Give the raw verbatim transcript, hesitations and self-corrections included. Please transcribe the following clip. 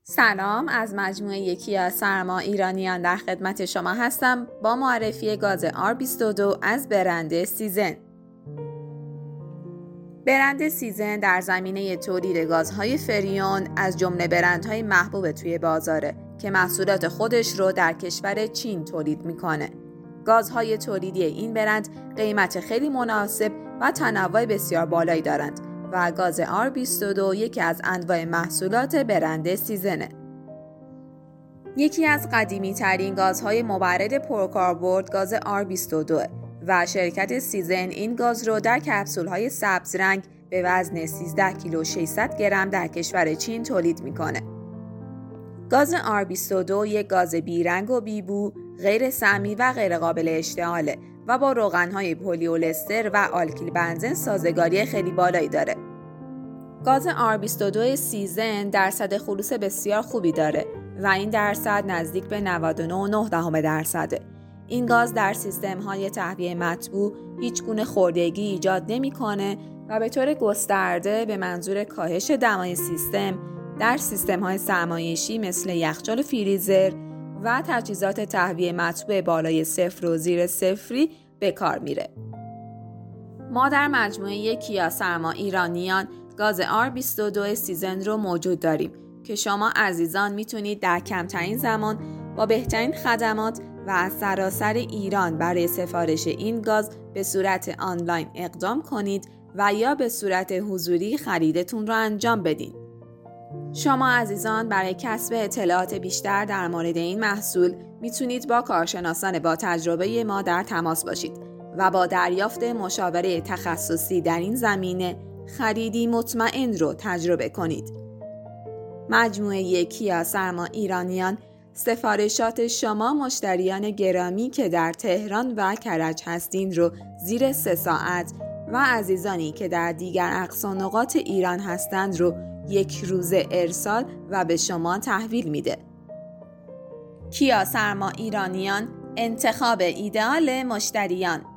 سلام، از مجموعه یکی از سرما ایرانیان در خدمت شما هستم با معرفی گاز آر بیست و دو از برند سیزن. برند سیزن در زمینه تولید گازهای فریون از جمله برندهای محبوب توی بازاره که محصولات خودش رو در کشور چین تولید میکنه. گازهای تولیدی این برند قیمت خیلی مناسب و تنوع بسیار بالایی دارند و گاز آر بیست و دو یکی از انواع محصولات برند سیزنه. یکی از قدیمی ترین گازهای مبرد پرکاربرد گاز آر بیست و دو و شرکت سیزن این گاز رو در کپسول‌های سبز رنگ به وزن سیزده کیلو و ششصد گرم در کشور چین تولید میکنه. گاز آر بیست و دو یک گاز بیرنگ و بیبو، غیر سمی و غیر قابل اشتعاله و با روغن‌های پلیولستر و آلکیل بنزن سازگاری خیلی بالایی داره. گاز آر بیست و دو سیزن درصد خلوص بسیار خوبی داره و این درصد نزدیک به نود و نه و نه دهم درصده. این گاز در سیستم‌های تهویه مطبوع هیچ گونه خوردگی ایجاد نمی‌کنه و به طور گسترده به منظور کاهش دمای سیستم در سیستم‌های سرمایشی مثل یخچال و فریزر و تجهیزات تهویه مطبوع بالای صفر و زیر صفری به کار میره. ما در مجموعه کیا سرما ایرانیان گاز آر بیست و دو سیزن رو موجود داریم که شما عزیزان میتونید در کمترین زمان با بهترین خدمات و از سراسر ایران برای سفارش این گاز به صورت آنلاین اقدام کنید و یا به صورت حضوری خریدتون رو انجام بدین. شما عزیزان برای کسب اطلاعات بیشتر در مورد این محصول میتونید با کارشناسان با تجربه ما در تماس باشید و با دریافت مشاوره تخصصی در این زمینه خریدی مطمئن رو تجربه کنید. مجموعه کیا سرما ایرانیان سفارشات شما مشتریان گرامی که در تهران و کرج هستین رو زیر سه ساعت و عزیزانی که در دیگر اقصا نقاط ایران هستند رو یک روزه ارسال و به شما تحویل میده. کیا سرما ایرانیان، انتخاب ایدئال مشتریان.